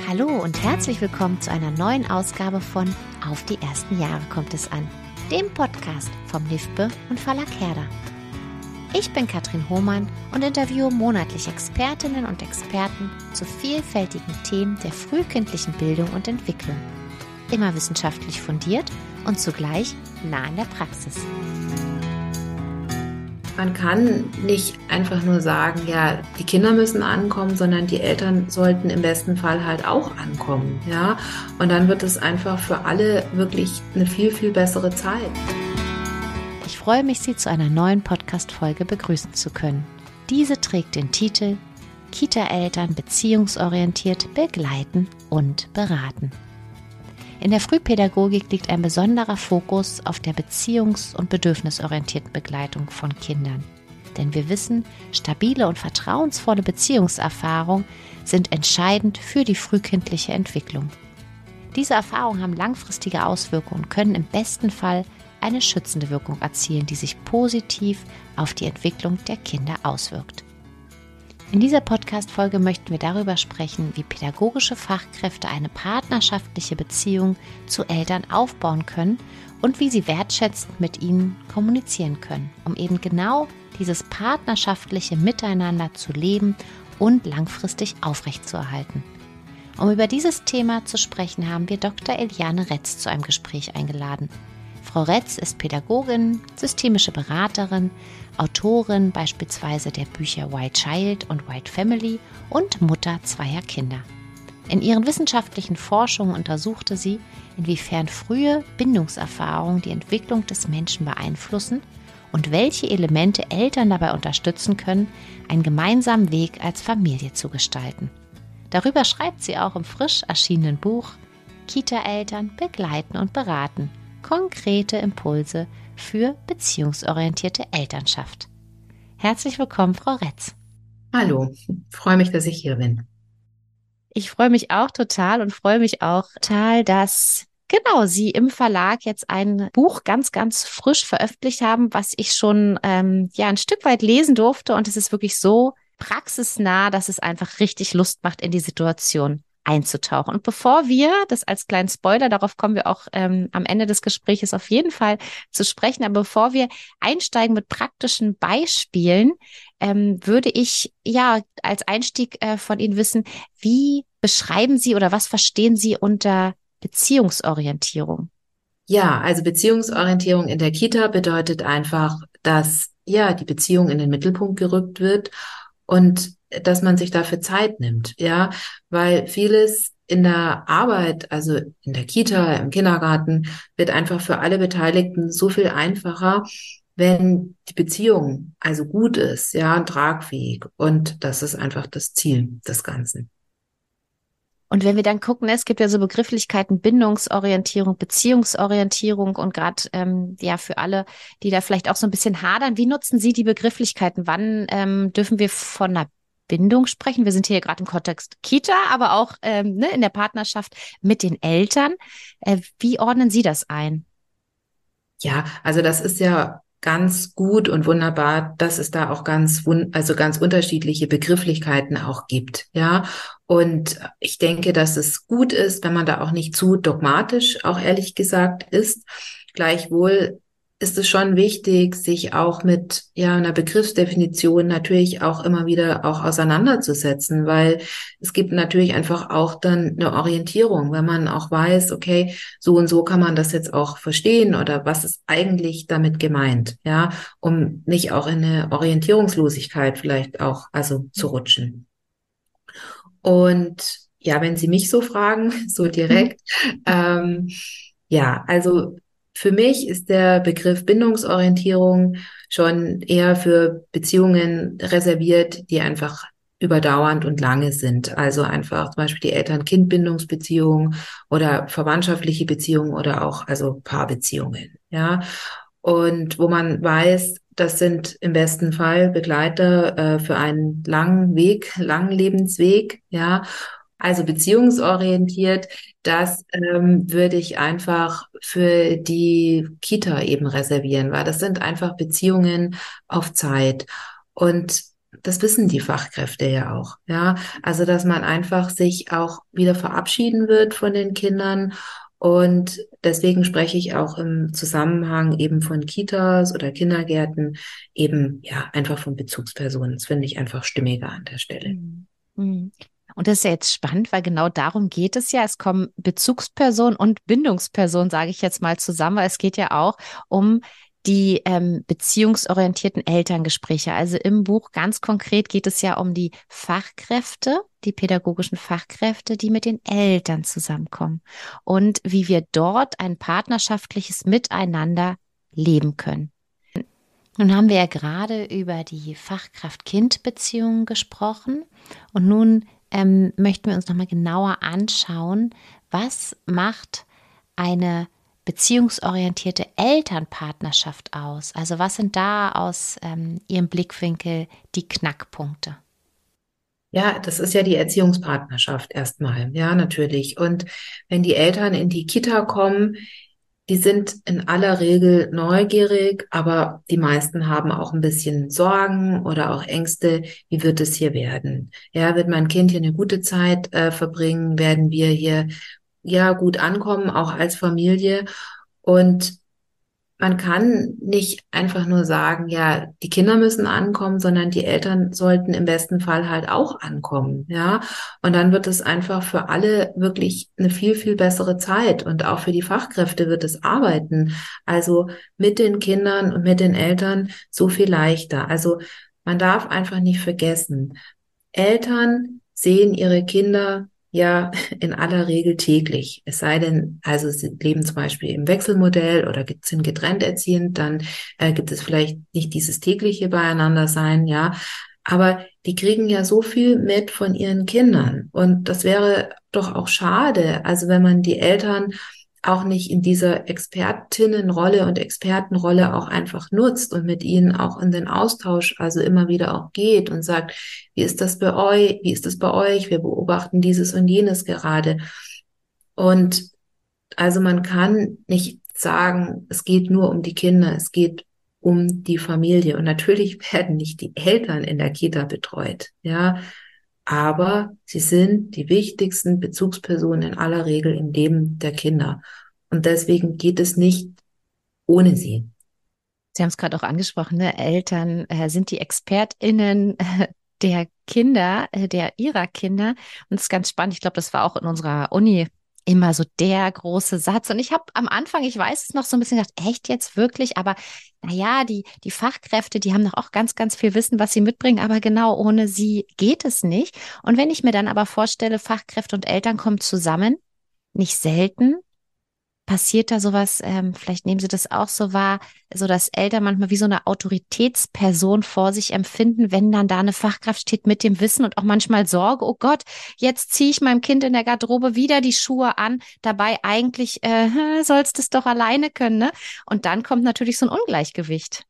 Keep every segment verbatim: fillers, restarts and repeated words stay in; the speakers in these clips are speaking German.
Hallo und herzlich willkommen zu einer neuen Ausgabe von Auf die ersten Jahre kommt es an, dem Podcast vom NIFBE und Verlag Herder. Ich bin Katrin Hohmann und interviewe monatlich Expertinnen und Experten zu vielfältigen Themen der frühkindlichen Bildung und Entwicklung. Immer wissenschaftlich fundiert und zugleich nah in der Praxis. Man kann nicht einfach nur sagen, ja, die Kinder müssen ankommen, sondern die Eltern sollten im besten Fall halt auch ankommen, ja. Und dann wird es einfach für alle wirklich eine viel, viel bessere Zeit. Ich freue mich, Sie zu einer neuen Podcast-Folge begrüßen zu können. Diese trägt den Titel Kita-Eltern beziehungsorientiert begleiten und beraten. In der Frühpädagogik liegt ein besonderer Fokus auf der beziehungs- und bedürfnisorientierten Begleitung von Kindern. Denn wir wissen, stabile und vertrauensvolle Beziehungserfahrungen sind entscheidend für die frühkindliche Entwicklung. Diese Erfahrungen haben langfristige Auswirkungen und können im besten Fall eine schützende Wirkung erzielen, die sich positiv auf die Entwicklung der Kinder auswirkt. In dieser Podcast-Folge möchten wir darüber sprechen, wie pädagogische Fachkräfte eine partnerschaftliche Beziehung zu Eltern aufbauen können und wie sie wertschätzend mit ihnen kommunizieren können, um eben genau dieses partnerschaftliche Miteinander zu leben und langfristig aufrechtzuerhalten. Um über dieses Thema zu sprechen, haben wir Doktor Eliane Retz zu einem Gespräch eingeladen. Frau Retz ist Pädagogin, systemische Beraterin, Autorin beispielsweise der Bücher White Child und White Family und Mutter zweier Kinder. In ihren wissenschaftlichen Forschungen untersuchte sie, inwiefern frühe Bindungserfahrungen die Entwicklung des Menschen beeinflussen und welche Elemente Eltern dabei unterstützen können, einen gemeinsamen Weg als Familie zu gestalten. Darüber schreibt sie auch im frisch erschienenen Buch Kita-Eltern begleiten und beraten. Konkrete Impulse für beziehungsorientierte Elternschaft. Herzlich willkommen, Frau Retz. Hallo, freue mich, dass ich hier bin. Ich freue mich auch total und freue mich auch total, dass genau Sie im Verlag jetzt ein Buch ganz, ganz frisch veröffentlicht haben, was ich schon ähm, ja ein Stück weit lesen durfte, und es ist wirklich so praxisnah, dass es einfach richtig Lust macht, in die Situation einzutauchen. Und bevor wir, das als kleinen Spoiler, darauf kommen wir auch ähm, am Ende des Gesprächs auf jeden Fall zu sprechen, aber bevor wir einsteigen mit praktischen Beispielen, ähm, würde ich ja als Einstieg äh, von Ihnen wissen, wie beschreiben Sie oder was verstehen Sie unter Beziehungsorientierung? Ja, also Beziehungsorientierung in der Kita bedeutet einfach, dass ja die Beziehung in den Mittelpunkt gerückt wird und dass man sich dafür Zeit nimmt, ja, weil vieles in der Arbeit, also in der Kita, im Kindergarten, wird einfach für alle Beteiligten so viel einfacher, wenn die Beziehung also gut ist, ja, tragfähig, und das ist einfach das Ziel des Ganzen. Und wenn wir dann gucken, es gibt ja so Begrifflichkeiten, Bindungsorientierung, Beziehungsorientierung, und gerade ähm, ja für alle, die da vielleicht auch so ein bisschen hadern, wie nutzen Sie die Begrifflichkeiten? Wann ähm, dürfen wir von einer Bindung sprechen? Wir sind hier gerade im Kontext Kita, aber auch ähm, ne, in der Partnerschaft mit den Eltern. Äh, wie ordnen Sie das ein? Ja, also das ist ja ganz gut und wunderbar, dass es da auch ganz, wun- also ganz unterschiedliche Begrifflichkeiten auch gibt, ja. Und ich denke, dass es gut ist, wenn man da auch nicht zu dogmatisch, auch ehrlich gesagt, ist. Gleichwohl ist es schon wichtig, sich auch mit, ja, einer Begriffsdefinition natürlich auch immer wieder auch auseinanderzusetzen, weil es gibt natürlich einfach auch dann eine Orientierung, wenn man auch weiß, okay, so und so kann man das jetzt auch verstehen, oder was ist eigentlich damit gemeint, ja, um nicht auch in eine Orientierungslosigkeit vielleicht auch also zu rutschen. Und ja, wenn Sie mich so fragen, so Mhm. direkt, ähm, ja, also für mich ist der Begriff Bindungsorientierung schon eher für Beziehungen reserviert, die einfach überdauernd und lange sind. Also einfach zum Beispiel die Eltern-Kind-Bindungsbeziehung oder verwandtschaftliche Beziehungen oder auch also Paarbeziehungen, ja. Und wo man weiß, das sind im besten Fall Begleiter äh, für einen langen Weg, langen Lebensweg, ja. Also beziehungsorientiert, das ähm, würde ich einfach für die Kita eben reservieren, weil das sind einfach Beziehungen auf Zeit. Und das wissen die Fachkräfte ja auch, ja. Also, dass man einfach sich auch wieder verabschieden wird von den Kindern. Und deswegen spreche ich auch im Zusammenhang eben von Kitas oder Kindergärten eben, ja, einfach von Bezugspersonen. Das finde ich einfach stimmiger an der Stelle. Mhm. Mhm. Und das ist ja jetzt spannend, weil genau darum geht es ja. Es kommen Bezugsperson und Bindungsperson, sage ich jetzt mal zusammen, weil es geht ja auch um die ähm, beziehungsorientierten Elterngespräche. Also im Buch ganz konkret geht es ja um die Fachkräfte, die pädagogischen Fachkräfte, die mit den Eltern zusammenkommen und wie wir dort ein partnerschaftliches Miteinander leben können. Nun haben wir ja gerade über die Fachkraft-Kind-Beziehung gesprochen und nun ähm, möchten wir uns nochmal genauer anschauen, was macht eine beziehungsorientierte Elternpartnerschaft aus? Also was sind da aus ähm, Ihrem Blickwinkel die Knackpunkte? Ja, das ist ja die Erziehungspartnerschaft erstmal, ja, natürlich. Und wenn die Eltern in die Kita kommen, die sind in aller Regel neugierig, aber die meisten haben auch ein bisschen Sorgen oder auch Ängste. Wie wird es hier werden? Ja, wird mein Kind hier eine gute Zeit äh, verbringen? Werden wir hier ja gut ankommen, auch als Familie? Und man kann nicht einfach nur sagen, ja, die Kinder müssen ankommen, sondern die Eltern sollten im besten Fall halt auch ankommen, ja. Und dann wird es einfach für alle wirklich eine viel, viel bessere Zeit. Und auch für die Fachkräfte wird es Arbeiten, also mit den Kindern und mit den Eltern so viel leichter. Also man darf einfach nicht vergessen, Eltern sehen ihre Kinder ja in aller Regel täglich. Es sei denn, also sie leben zum Beispiel im Wechselmodell oder sind getrennt erziehend, dann äh, gibt es vielleicht nicht dieses tägliche Beieinandersein, ja. Aber die kriegen ja so viel mit von ihren Kindern. Und das wäre doch auch schade, also wenn man die Eltern auch nicht in dieser Expertinnenrolle und Expertenrolle auch einfach nutzt und mit ihnen auch in den Austausch also immer wieder auch geht und sagt, wie ist das bei euch, wie ist das bei euch, wir beobachten dieses und jenes gerade. Und also man kann nicht sagen, es geht nur um die Kinder, es geht um die Familie. Und natürlich werden nicht die Eltern in der Kita betreut, ja, aber sie sind die wichtigsten Bezugspersonen in aller Regel im Leben der Kinder. Und deswegen geht es nicht ohne sie. Sie haben es gerade auch angesprochen, ne? Eltern äh, sind die ExpertInnen äh, der Kinder, äh, der ihrer Kinder. Und das ist ganz spannend. Ich glaube, das war auch in unserer Uni immer so der große Satz. Und ich habe am Anfang, ich weiß es noch, so ein bisschen gedacht, echt jetzt wirklich? Aber naja, die, die Fachkräfte, die haben doch auch ganz, ganz viel Wissen, was sie mitbringen. Aber genau ohne sie geht es nicht. Und wenn ich mir dann aber vorstelle, Fachkräfte und Eltern kommen zusammen, nicht selten passiert da sowas, ähm, vielleicht nehmen Sie das auch so wahr, so dass Eltern manchmal wie so eine Autoritätsperson vor sich empfinden, wenn dann da eine Fachkraft steht mit dem Wissen und auch manchmal Sorge, oh Gott, jetzt ziehe ich meinem Kind in der Garderobe wieder die Schuhe an, dabei eigentlich äh, sollst es doch alleine können, ne? Und dann kommt natürlich so ein Ungleichgewicht.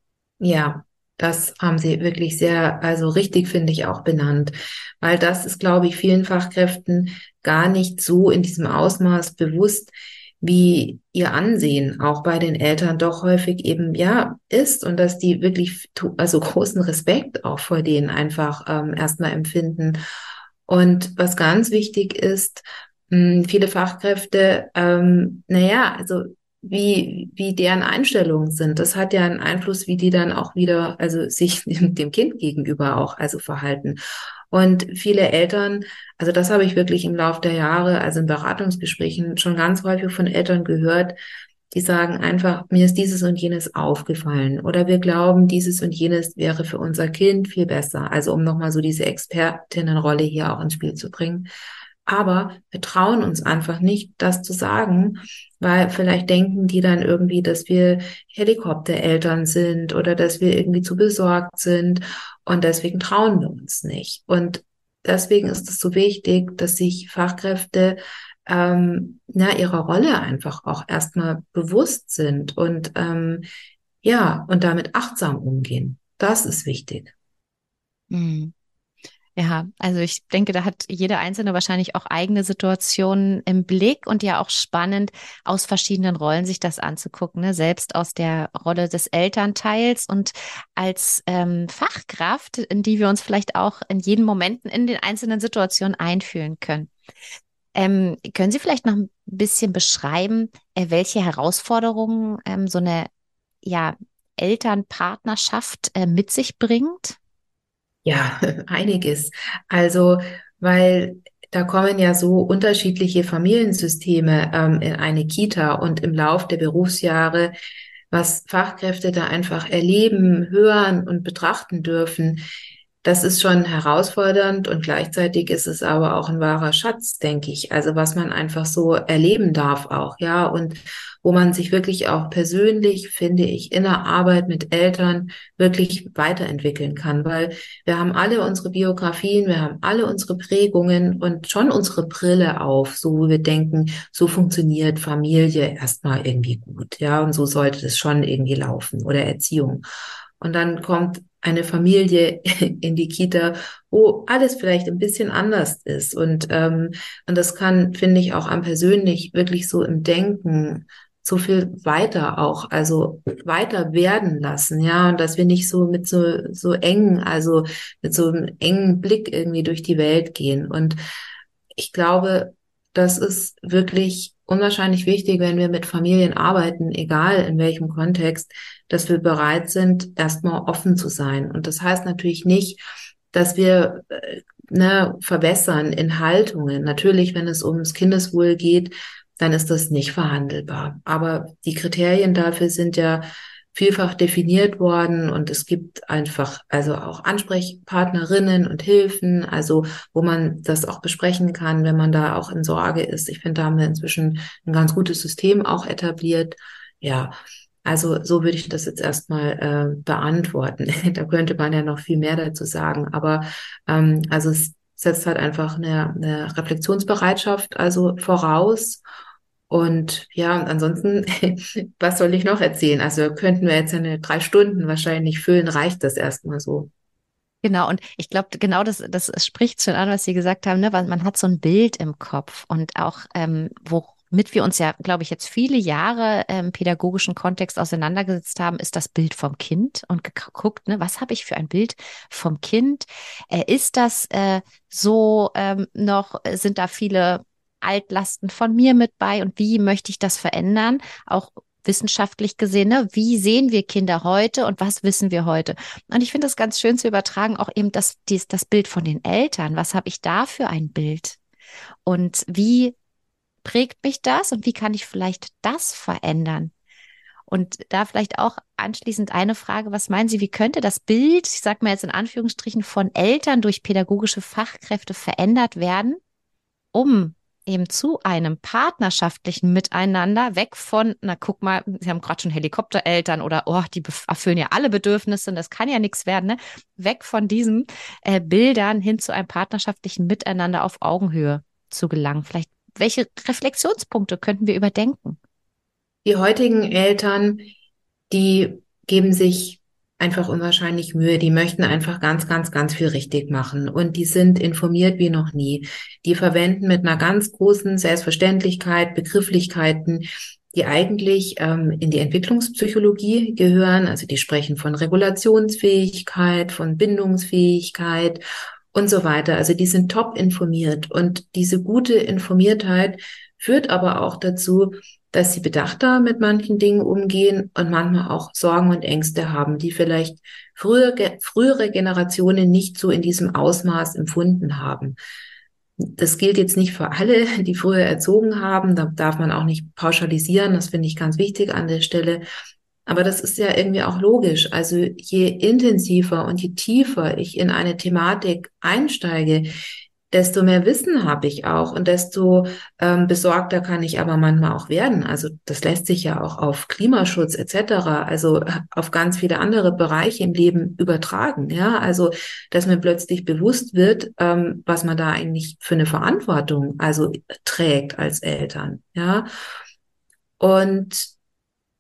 Ja, das haben Sie wirklich sehr, also richtig finde ich auch benannt, weil das ist, glaube ich, vielen Fachkräften gar nicht so in diesem Ausmaß bewusst, wie ihr Ansehen auch bei den Eltern doch häufig eben ja ist und dass die wirklich tu- also großen Respekt auch vor denen einfach ähm, erstmal empfinden. Und was ganz wichtig ist, mh, viele Fachkräfte, ähm, naja, also wie, wie deren Einstellungen sind. Das hat ja einen Einfluss, wie die dann auch wieder, also sich dem, dem Kind gegenüber auch, also verhalten. Und viele Eltern, also das habe ich wirklich im Laufe der Jahre, also in Beratungsgesprächen schon ganz häufig von Eltern gehört, die sagen einfach, mir ist dieses und jenes aufgefallen oder wir glauben, dieses und jenes wäre für unser Kind viel besser. Also um nochmal so diese Expertinnenrolle hier auch ins Spiel zu bringen. Aber wir trauen uns einfach nicht, das zu sagen, weil vielleicht denken die dann irgendwie, dass wir Helikoptereltern sind oder dass wir irgendwie zu besorgt sind und deswegen trauen wir uns nicht. Und deswegen ist es so wichtig, dass sich Fachkräfte ähm, ja, ihrer Rolle einfach auch erstmal bewusst sind und ähm, ja, und damit achtsam umgehen. Das ist wichtig. Hm. Ja, also ich denke, da hat jeder Einzelne wahrscheinlich auch eigene Situationen im Blick und ja auch spannend, aus verschiedenen Rollen sich das anzugucken, ne? Selbst aus der Rolle des Elternteils und als ähm, Fachkraft, in die wir uns vielleicht auch in jeden Momenten in den einzelnen Situationen einfühlen können. Ähm, können Sie vielleicht noch ein bisschen beschreiben, äh, welche Herausforderungen ähm, so eine ja, Elternpartnerschaft äh, mit sich bringt? Ja, einiges. Also, weil da kommen ja so unterschiedliche Familiensysteme ähm, in eine Kita und im Lauf der Berufsjahre, was Fachkräfte da einfach erleben, hören und betrachten dürfen, das ist schon herausfordernd und gleichzeitig ist es aber auch ein wahrer Schatz, denke ich. Also was man einfach so erleben darf auch, ja, und wo man sich wirklich auch persönlich, finde ich, in der Arbeit mit Eltern wirklich weiterentwickeln kann, weil wir haben alle unsere Biografien, wir haben alle unsere Prägungen und schon unsere Brille auf, so wo wir denken, so funktioniert Familie erstmal irgendwie gut, ja, und so sollte das schon irgendwie laufen oder Erziehung. Und dann kommt eine Familie in die Kita, wo alles vielleicht ein bisschen anders ist. Und, ähm, und das kann, finde ich, auch am persönlich wirklich so im Denken so viel weiter auch, also weiter werden lassen, ja, und dass wir nicht so mit so, so engen, also mit so einem engen Blick irgendwie durch die Welt gehen. Und ich glaube, das ist wirklich unwahrscheinlich wichtig, wenn wir mit Familien arbeiten, egal in welchem Kontext, dass wir bereit sind, erstmal offen zu sein. Und das heißt natürlich nicht, dass wir äh, ne, verwässern in Haltungen. Natürlich, wenn es ums Kindeswohl geht, dann ist das nicht verhandelbar. Aber die Kriterien dafür sind ja vielfach definiert worden und es gibt einfach also auch Ansprechpartnerinnen und Hilfen, also wo man das auch besprechen kann, wenn man da auch in Sorge ist. Ich finde, da haben wir inzwischen ein ganz gutes System auch etabliert. Ja, also so würde ich das jetzt erstmal äh, beantworten. Da könnte man ja noch viel mehr dazu sagen, aber ähm, also es setzt halt einfach eine, eine Reflexionsbereitschaft also voraus. Und ja, ansonsten, was soll ich noch erzählen? Also könnten wir jetzt eine drei Stunden wahrscheinlich füllen, reicht das erstmal so. Genau, und ich glaube, genau das, das spricht schon an, was Sie gesagt haben, ne? Weil man hat so ein Bild im Kopf und auch, ähm, womit wir uns ja, glaube ich, jetzt viele Jahre äh, im pädagogischen Kontext auseinandergesetzt haben, ist das Bild vom Kind und geguckt, ne, was habe ich für ein Bild vom Kind? Äh, ist das äh, so ähm, noch, sind da viele Altlasten von mir mit bei und wie möchte ich das verändern? Auch wissenschaftlich gesehen, ne? Wie sehen wir Kinder heute und was wissen wir heute? Und ich finde es ganz schön zu übertragen, auch eben das, dies, das Bild von den Eltern. Was habe ich da für ein Bild? Und wie prägt mich das und wie kann ich vielleicht das verändern? Und da vielleicht auch anschließend eine Frage, was meinen Sie, wie könnte das Bild, ich sage mal jetzt in Anführungsstrichen, von Eltern durch pädagogische Fachkräfte verändert werden, um eben zu einem partnerschaftlichen Miteinander weg von, na guck mal, Sie haben gerade schon Helikoptereltern oder oh, die erfüllen ja alle Bedürfnisse, und das kann ja nichts werden, ne? Weg von diesen äh, Bildern hin zu einem partnerschaftlichen Miteinander auf Augenhöhe zu gelangen. Vielleicht, welche Reflexionspunkte könnten wir überdenken? Die heutigen Eltern, die geben sich einfach unwahrscheinlich Mühe. Die möchten einfach ganz, ganz, ganz viel richtig machen. Und die sind informiert wie noch nie. Die verwenden mit einer ganz großen Selbstverständlichkeit Begrifflichkeiten, die eigentlich ähm, in die Entwicklungspsychologie gehören. Also die sprechen von Regulationsfähigkeit, von Bindungsfähigkeit und so weiter. Also die sind top informiert. Und diese gute Informiertheit führt aber auch dazu, dass sie bedachter mit manchen Dingen umgehen und manchmal auch Sorgen und Ängste haben, die vielleicht frühere, frühere Generationen nicht so in diesem Ausmaß empfunden haben. Das gilt jetzt nicht für alle, die früher erzogen haben. Da darf man auch nicht pauschalisieren. Das finde ich ganz wichtig an der Stelle. Aber das ist ja irgendwie auch logisch. Also je intensiver und je tiefer ich in eine Thematik einsteige, desto mehr Wissen habe ich auch und desto ähm, besorgter kann ich aber manchmal auch werden. Also das lässt sich ja auch auf Klimaschutz et cetera, also auf ganz viele andere Bereiche im Leben übertragen. Ja, also dass mir plötzlich bewusst wird, ähm, was man da eigentlich für eine Verantwortung also trägt als Eltern. Ja, und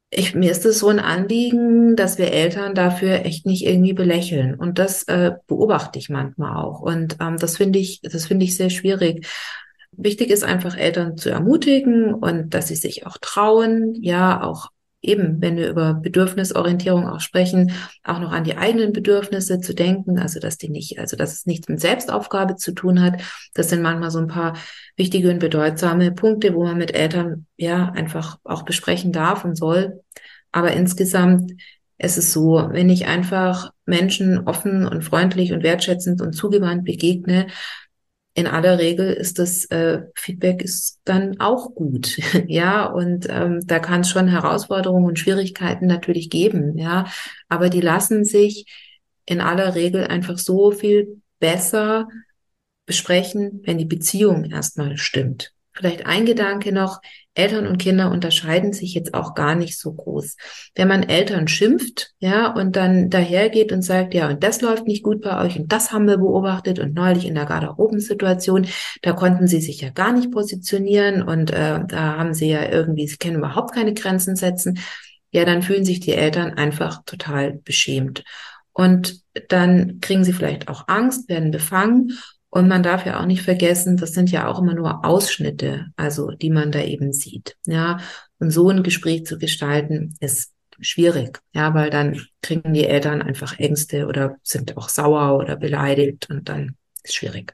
Ich, mir ist es so ein Anliegen, dass wir Eltern dafür echt nicht irgendwie belächeln. Und das äh, beobachte ich manchmal auch. Und ähm, das finde ich, das finde ich sehr schwierig. Wichtig ist einfach, Eltern zu ermutigen und dass sie sich auch trauen, ja, auch eben, wenn wir über Bedürfnisorientierung auch sprechen, auch noch an die eigenen Bedürfnisse zu denken, also dass die nicht, also dass es nichts mit Selbstaufgabe zu tun hat. Das sind manchmal so ein paar wichtige und bedeutsame Punkte, wo man mit Eltern ja einfach auch besprechen darf und soll. Aber insgesamt ist es so, wenn ich einfach Menschen offen und freundlich und wertschätzend und zugewandt begegne, in aller Regel ist das äh, Feedback ist dann auch gut, ja, und ähm, da kann es schon Herausforderungen und Schwierigkeiten natürlich geben, ja, aber die lassen sich in aller Regel einfach so viel besser besprechen, wenn die Beziehung erstmal stimmt. Vielleicht ein Gedanke noch, Eltern und Kinder unterscheiden sich jetzt auch gar nicht so groß. Wenn man Eltern schimpft, ja, und dann dahergeht und sagt, ja, und das läuft nicht gut bei euch und das haben wir beobachtet und neulich in der Garderobensituation, da konnten sie sich ja gar nicht positionieren und äh, da haben sie ja irgendwie, sie können überhaupt keine Grenzen setzen, ja, dann fühlen sich die Eltern einfach total beschämt. Und dann kriegen sie vielleicht auch Angst, werden befangen. Und man darf ja auch nicht vergessen, das sind ja auch immer nur Ausschnitte, also die man da eben sieht. Ja, und so ein Gespräch zu gestalten, ist schwierig, ja, weil dann kriegen die Eltern einfach Ängste oder sind auch sauer oder beleidigt und dann ist schwierig.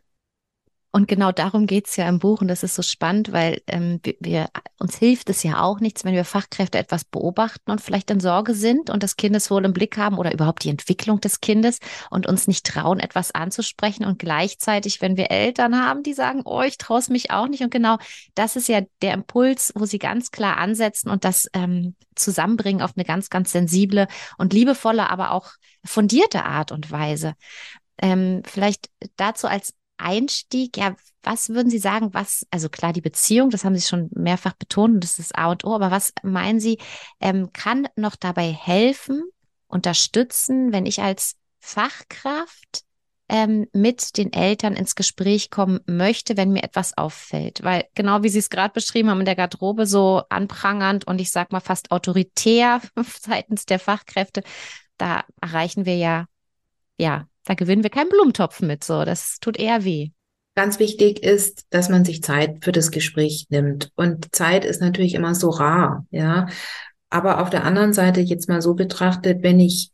Und genau darum geht's ja im Buch und das ist so spannend, weil ähm, wir, wir, uns hilft es ja auch nichts, wenn wir Fachkräfte etwas beobachten und vielleicht in Sorge sind und das Kindeswohl im Blick haben oder überhaupt die Entwicklung des Kindes und uns nicht trauen, etwas anzusprechen und gleichzeitig, wenn wir Eltern haben, die sagen, oh, ich traue es mich auch nicht und genau das ist ja der Impuls, wo sie ganz klar ansetzen und das ähm, zusammenbringen auf eine ganz, ganz sensible und liebevolle, aber auch fundierte Art und Weise. Ähm, vielleicht dazu als Einstieg, ja, was würden Sie sagen, was, also klar, die Beziehung, das haben Sie schon mehrfach betont, und das ist A und O, aber was meinen Sie, ähm, kann noch dabei helfen, unterstützen, wenn ich als Fachkraft ähm, mit den Eltern ins Gespräch kommen möchte, wenn mir etwas auffällt? Weil genau wie Sie es gerade beschrieben haben, in der Garderobe so anprangernd und ich sag mal fast autoritär seitens der Fachkräfte, da erreichen wir ja ja, da gewinnen wir keinen Blumentopf mit, so. Das tut eher weh. Ganz wichtig ist, dass man sich Zeit für das Gespräch nimmt. Und Zeit ist natürlich immer so rar, ja. Aber auf der anderen Seite jetzt mal so betrachtet, wenn ich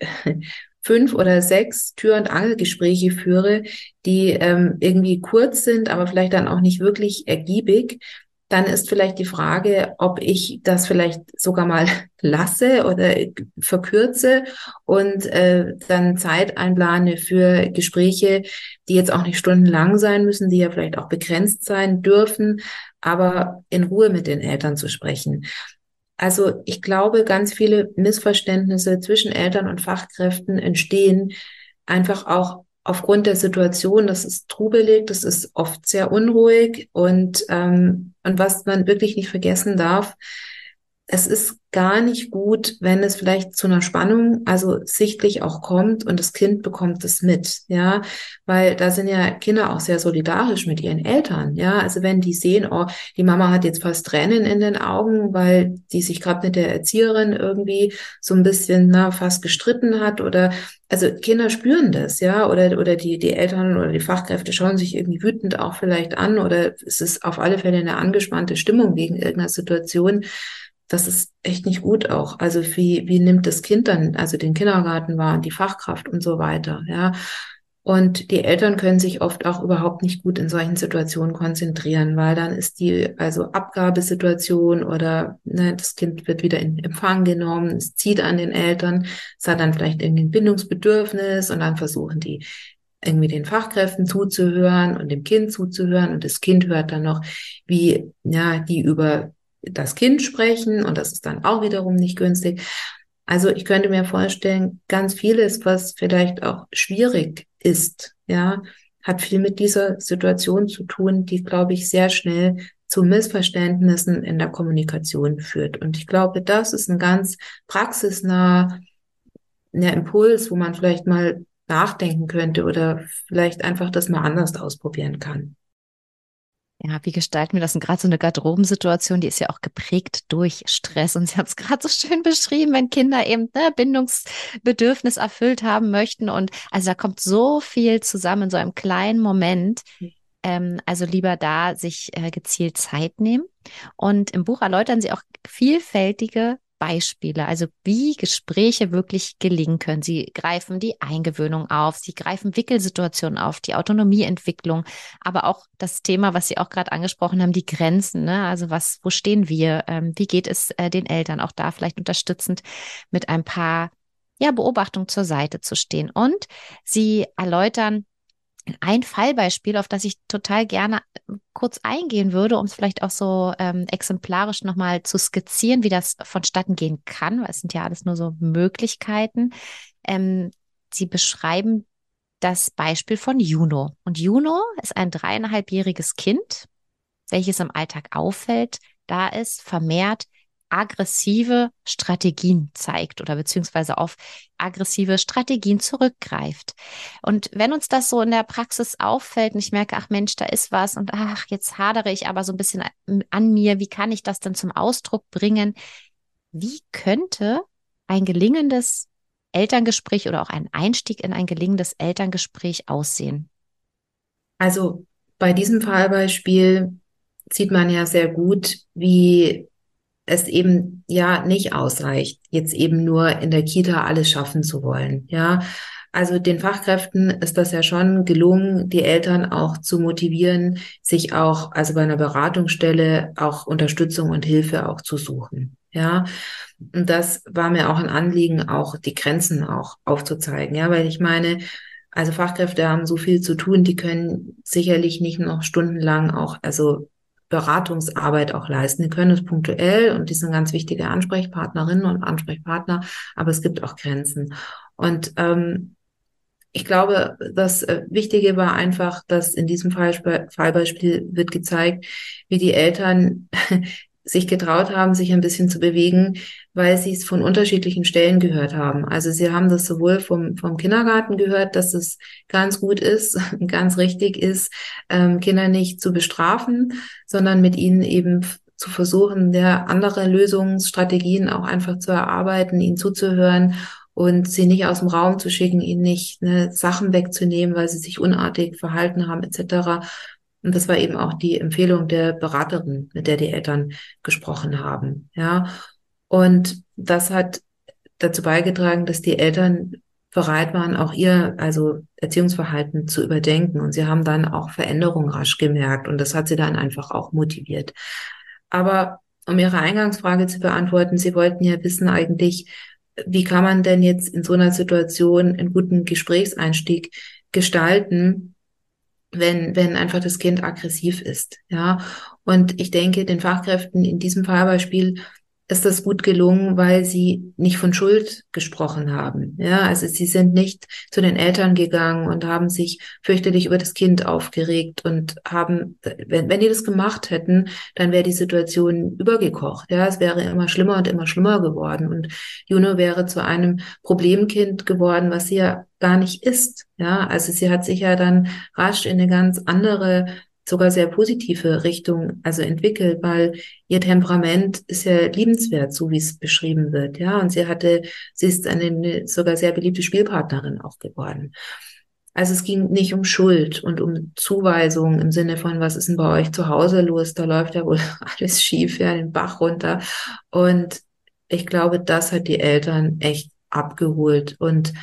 fünf oder sechs Tür- und Angelgespräche führe, die ähm, irgendwie kurz sind, aber vielleicht dann auch nicht wirklich ergiebig, dann ist vielleicht die Frage, ob ich das vielleicht sogar mal lasse oder verkürze und äh, dann Zeit einplane für Gespräche, die jetzt auch nicht stundenlang sein müssen, die ja vielleicht auch begrenzt sein dürfen, aber in Ruhe mit den Eltern zu sprechen. Also ich glaube, ganz viele Missverständnisse zwischen Eltern und Fachkräften entstehen einfach auch aufgrund der Situation. Das ist trubelig, das ist oft sehr unruhig und, ähm, und was man wirklich nicht vergessen darf, es ist gar nicht gut, wenn es vielleicht zu einer Spannung, also sichtlich auch kommt und das Kind bekommt es mit, ja, weil da sind ja Kinder auch sehr solidarisch mit ihren Eltern, ja, also wenn die sehen, oh, die Mama hat jetzt fast Tränen in den Augen, weil die sich gerade mit der Erzieherin irgendwie so ein bisschen, na, fast gestritten hat oder, also Kinder spüren das, ja, oder, oder die, die Eltern oder die Fachkräfte schauen sich irgendwie wütend auch vielleicht an oder es ist auf alle Fälle eine angespannte Stimmung wegen irgendeiner Situation. Das ist echt nicht gut auch. Also wie, wie nimmt das Kind dann, also den Kindergarten wahr und die Fachkraft und so weiter, ja. Und die Eltern können sich oft auch überhaupt nicht gut in solchen Situationen konzentrieren, weil dann ist die, also Abgabesituation oder ne, das Kind wird wieder in Empfang genommen, es zieht an den Eltern, es hat dann vielleicht irgendwie ein Bindungsbedürfnis und dann versuchen die irgendwie den Fachkräften zuzuhören und dem Kind zuzuhören und das Kind hört dann noch, wie, ja, die über das Kind sprechen und das ist dann auch wiederum nicht günstig. Also ich könnte mir vorstellen, ganz vieles, was vielleicht auch schwierig ist, ja, hat viel mit dieser Situation zu tun, die, glaube ich, sehr schnell zu Missverständnissen in der Kommunikation führt. Und ich glaube, das ist ein ganz praxisnaher ne, Impuls, wo man vielleicht mal nachdenken könnte oder vielleicht einfach das mal anders ausprobieren kann. Ja, wie gestalten wir das? Und gerade so eine Garderobensituation, die ist ja auch geprägt durch Stress. Und Sie haben es gerade so schön beschrieben, wenn Kinder eben ne, Bindungsbedürfnis erfüllt haben möchten. Und also da kommt so viel zusammen in so einem kleinen Moment. Ähm, also lieber da sich äh, gezielt Zeit nehmen. Und im Buch erläutern Sie auch vielfältige Beispiele, also wie Gespräche wirklich gelingen können. Sie greifen die Eingewöhnung auf, sie greifen Wickelsituationen auf, die Autonomieentwicklung, aber auch das Thema, was Sie auch gerade angesprochen haben, die Grenzen, ne? Also was, wo stehen wir? Ähm, wie geht es äh, den Eltern? Auch da vielleicht unterstützend mit ein paar ja, Beobachtungen zur Seite zu stehen. Und Sie erläutern ein Fallbeispiel, auf das ich total gerne kurz eingehen würde, um es vielleicht auch so ähm, exemplarisch nochmal zu skizzieren, wie das vonstatten gehen kann, weil es sind ja alles nur so Möglichkeiten. Ähm, Sie beschreiben das Beispiel von Juno. Und Juno ist ein dreieinhalbjähriges Kind, welches im Alltag auffällt, da es vermehrt aggressive Strategien zeigt oder beziehungsweise auf aggressive Strategien zurückgreift. Und wenn uns das so in der Praxis auffällt und ich merke, ach Mensch, da ist was und ach, jetzt hadere ich aber so ein bisschen an mir, wie kann ich das denn zum Ausdruck bringen? Wie könnte ein gelingendes Elterngespräch oder auch ein Einstieg in ein gelingendes Elterngespräch aussehen? Also bei diesem Fallbeispiel sieht man ja sehr gut, wie es eben ja nicht ausreicht, jetzt eben nur in der Kita alles schaffen zu wollen. Ja, also den Fachkräften ist das ja schon gelungen, die Eltern auch zu motivieren, sich auch, also bei einer Beratungsstelle auch Unterstützung und Hilfe auch zu suchen. Ja, und das war mir auch ein Anliegen, auch die Grenzen auch aufzuzeigen. Ja, weil ich meine, also Fachkräfte haben so viel zu tun, die können sicherlich nicht noch stundenlang auch, also Beratungsarbeit auch leisten. Die können es punktuell und die sind ganz wichtige Ansprechpartnerinnen und Ansprechpartner, aber es gibt auch Grenzen. Und ähm, ich glaube, das äh, Wichtige war einfach, dass in diesem Fall, Fallbeispiel wird gezeigt, wie die Eltern sich getraut haben, sich ein bisschen zu bewegen, weil sie es von unterschiedlichen Stellen gehört haben. Also sie haben das sowohl vom, vom Kindergarten gehört, dass es ganz gut ist, ganz richtig ist, ähm, Kinder nicht zu bestrafen, sondern mit ihnen eben zu versuchen, der andere Lösungsstrategien auch einfach zu erarbeiten, ihnen zuzuhören und sie nicht aus dem Raum zu schicken, ihnen nicht ne, Sachen wegzunehmen, weil sie sich unartig verhalten haben, et cetera. Und das war eben auch die Empfehlung der Beraterin, mit der die Eltern gesprochen haben. Ja, und das hat dazu beigetragen, dass die Eltern bereit waren, auch ihr, also Erziehungsverhalten zu überdenken. Und sie haben dann auch Veränderungen rasch gemerkt. Und das hat sie dann einfach auch motiviert. Aber um Ihre Eingangsfrage zu beantworten, Sie wollten ja wissen eigentlich, wie kann man denn jetzt in so einer Situation einen guten Gesprächseinstieg gestalten, wenn, wenn einfach das Kind aggressiv ist, ja. Und ich denke, den Fachkräften in diesem Fallbeispiel ist das gut gelungen, weil sie nicht von Schuld gesprochen haben. Ja, also sie sind nicht zu den Eltern gegangen und haben sich fürchterlich über das Kind aufgeregt und haben, wenn, wenn die das gemacht hätten, dann wäre die Situation übergekocht. Ja, es wäre immer schlimmer und immer schlimmer geworden. Und Juno wäre zu einem Problemkind geworden, was sie ja gar nicht ist. Ja, also sie hat sich ja dann rasch in eine ganz andere, sogar sehr positive Richtung also entwickelt, weil ihr Temperament ist ja liebenswert, so wie es beschrieben wird, ja, und sie hatte, sie ist eine sogar sehr beliebte Spielpartnerin auch geworden. Also es ging nicht um Schuld und um Zuweisung im Sinne von, was ist denn bei euch zu Hause los? Da läuft ja wohl alles schief, ja, den Bach runter. Und ich glaube, das hat die Eltern echt abgeholt. Und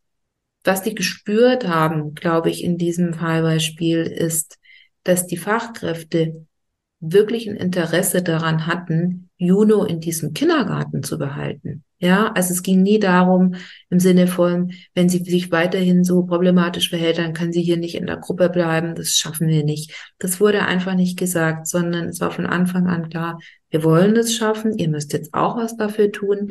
was die gespürt haben, glaube ich, in diesem Fallbeispiel ist, dass die Fachkräfte wirklich ein Interesse daran hatten, Juno in diesem Kindergarten zu behalten. Ja, also es ging nie darum, im Sinne von, wenn sie sich weiterhin so problematisch verhält, dann kann sie hier nicht in der Gruppe bleiben, das schaffen wir nicht. Das wurde einfach nicht gesagt, sondern es war von Anfang an klar, wir wollen das schaffen, ihr müsst jetzt auch was dafür tun.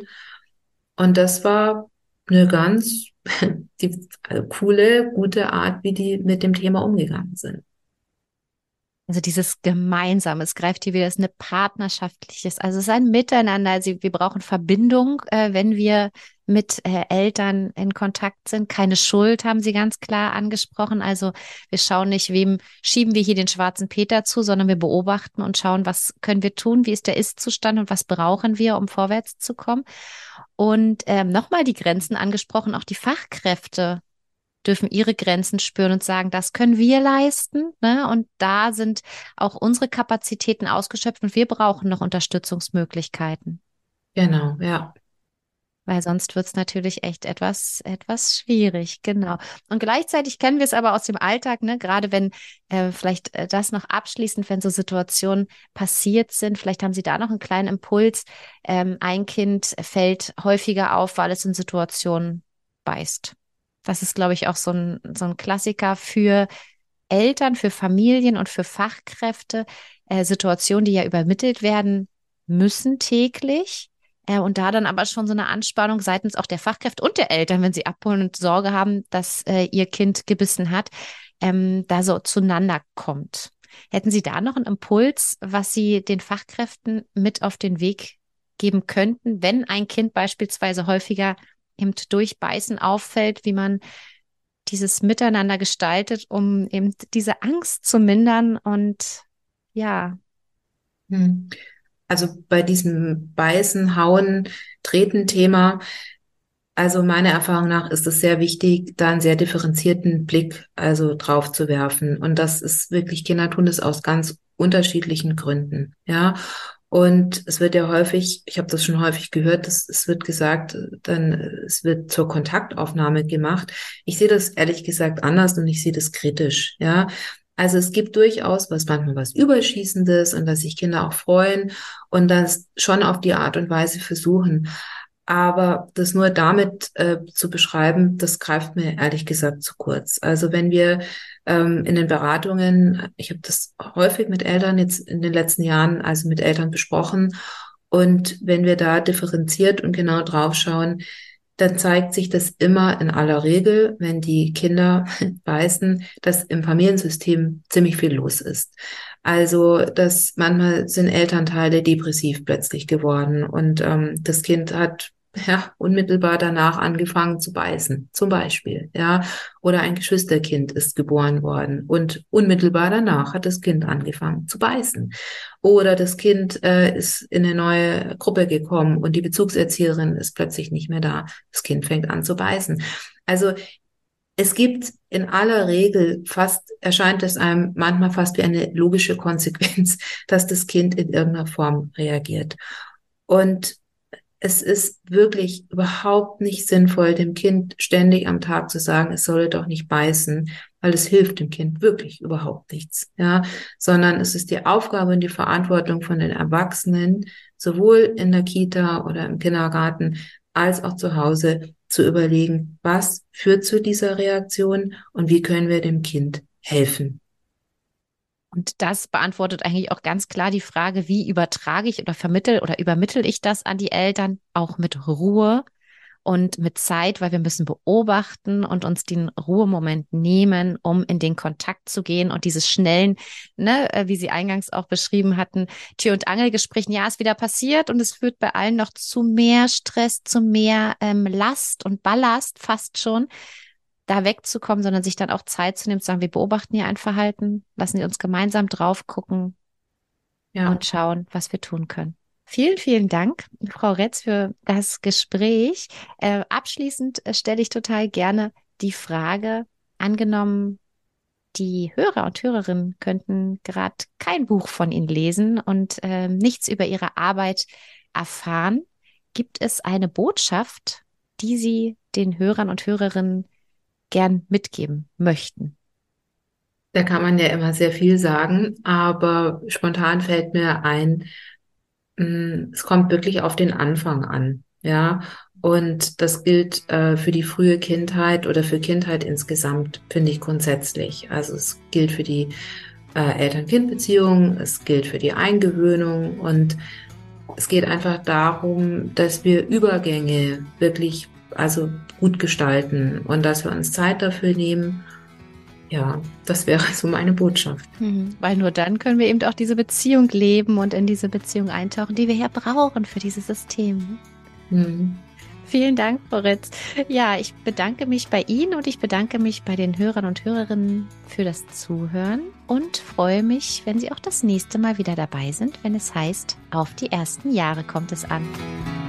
Und das war eine ganz die, also coole, gute Art, wie die mit dem Thema umgegangen sind. Also dieses Gemeinsame, es greift hier wieder, es ist eine partnerschaftliches, also es ist ein Miteinander. Also wir brauchen Verbindung, äh, wenn wir mit äh, Eltern in Kontakt sind. Keine Schuld, haben Sie ganz klar angesprochen. Also wir schauen nicht, wem schieben wir hier den schwarzen Peter zu, sondern wir beobachten und schauen, was können wir tun, wie ist der Ist-Zustand und was brauchen wir, um vorwärts zu kommen. Und ähm, nochmal die Grenzen angesprochen, auch die Fachkräfte dürfen ihre Grenzen spüren und sagen, das können wir leisten, ne? Und da sind auch unsere Kapazitäten ausgeschöpft und wir brauchen noch Unterstützungsmöglichkeiten, Genau, ja. weil sonst wird es natürlich echt etwas, etwas schwierig, genau. Und gleichzeitig kennen wir es aber aus dem Alltag, ne? Gerade wenn äh, vielleicht äh, das noch abschließend, wenn so Situationen passiert sind, vielleicht haben Sie da noch einen kleinen Impuls. Ähm, ein Kind fällt häufiger auf, weil es in Situationen beißt. Das ist, glaube ich, auch so ein, so ein Klassiker für Eltern, für Familien und für Fachkräfte. Äh, Situationen, die ja übermittelt werden müssen täglich. Äh, und da dann aber schon so eine Anspannung seitens auch der Fachkräfte und der Eltern, wenn sie abholen und Sorge haben, dass äh, ihr Kind gebissen hat, ähm, da so zueinander kommt. Hätten Sie da noch einen Impuls, was Sie den Fachkräften mit auf den Weg geben könnten, wenn ein Kind beispielsweise häufiger eben durch Beißen auffällt, wie man dieses Miteinander gestaltet, um eben diese Angst zu mindern und ja, Hm. Also bei diesem Beißen, Hauen, Treten-Thema, also meiner Erfahrung nach ist es sehr wichtig, da einen sehr differenzierten Blick also drauf zu werfen. Und das ist wirklich, Kinder tun das aus ganz unterschiedlichen Gründen, ja. Und es wird ja häufig, ich habe das schon häufig gehört, dass, es wird gesagt, dann es wird zur Kontaktaufnahme gemacht. Ich sehe das ehrlich gesagt anders und ich sehe das kritisch, ja. Also es gibt durchaus was, manchmal was Überschießendes und dass sich Kinder auch freuen und das schon auf die Art und Weise versuchen. Aber das nur damit äh, zu beschreiben, das greift mir ehrlich gesagt zu kurz. Also wenn wir ähm, in den Beratungen, ich habe das häufig mit Eltern jetzt in den letzten Jahren, also mit Eltern besprochen, und wenn wir da differenziert und genau drauf schauen, dann zeigt sich das immer in aller Regel, wenn die Kinder beißen, dass im Familiensystem ziemlich viel los ist. Also, dass manchmal sind Elternteile depressiv plötzlich geworden und ähm, das Kind hat ja unmittelbar danach angefangen zu beißen, zum Beispiel, ja, oder ein Geschwisterkind ist geboren worden und unmittelbar danach hat das Kind angefangen zu beißen. Oder das Kind äh, ist in eine neue Gruppe gekommen und die Bezugserzieherin ist plötzlich nicht mehr da. Das Kind fängt an zu beißen. Also es gibt in aller Regel fast, erscheint es einem manchmal fast wie eine logische Konsequenz, dass das Kind in irgendeiner Form reagiert. Und es ist wirklich überhaupt nicht sinnvoll, dem Kind ständig am Tag zu sagen, es solle doch nicht beißen, weil es hilft dem Kind wirklich überhaupt nichts, ja, sondern es ist die Aufgabe und die Verantwortung von den Erwachsenen, sowohl in der Kita oder im Kindergarten als auch zu Hause zu überlegen, was führt zu dieser Reaktion und wie können wir dem Kind helfen. und das beantwortet eigentlich auch ganz klar die Frage, wie übertrage ich oder vermittel oder übermittel ich das an die Eltern, auch mit Ruhe und mit Zeit, weil wir müssen beobachten und uns den Ruhemoment nehmen, um in den Kontakt zu gehen und dieses schnellen, ne, äh, wie Sie eingangs auch beschrieben hatten, Tür- und Angelgesprächen, ja, ist wieder passiert und es führt bei allen noch zu mehr Stress, zu mehr ähm, Last und Ballast fast schon, da wegzukommen, sondern sich dann auch Zeit zu nehmen, zu sagen, wir beobachten hier ein Verhalten, lassen Sie uns gemeinsam drauf gucken Ja. und schauen, was wir tun können. Vielen, vielen Dank, Frau Retz, für das Gespräch. Äh, abschließend äh, stelle ich total gerne die Frage, angenommen, die Hörer und Hörerinnen könnten gerade kein Buch von Ihnen lesen und äh, nichts über Ihre Arbeit erfahren. Gibt es eine Botschaft, die Sie den Hörern und Hörerinnen gern mitgeben möchten? Da kann man ja immer sehr viel sagen, aber spontan fällt mir ein, mh, es kommt wirklich auf den Anfang an, ja. Und das gilt äh, für die frühe Kindheit oder für Kindheit insgesamt, finde ich grundsätzlich. Also es gilt für die äh, Eltern-Kind-Beziehung, es gilt für die Eingewöhnung und es geht einfach darum, dass wir Übergänge wirklich also gut gestalten und dass wir uns Zeit dafür nehmen, Ja, das wäre so meine Botschaft. Mhm. Weil nur dann können wir eben auch diese Beziehung leben und in diese Beziehung eintauchen, die wir ja brauchen für dieses System. Mhm. Vielen Dank, Moritz. Ja, ich bedanke mich bei Ihnen und ich bedanke mich bei den Hörern und Hörerinnen für das Zuhören und freue mich, wenn Sie auch das nächste Mal wieder dabei sind, wenn es heißt, auf die ersten Jahre kommt es an.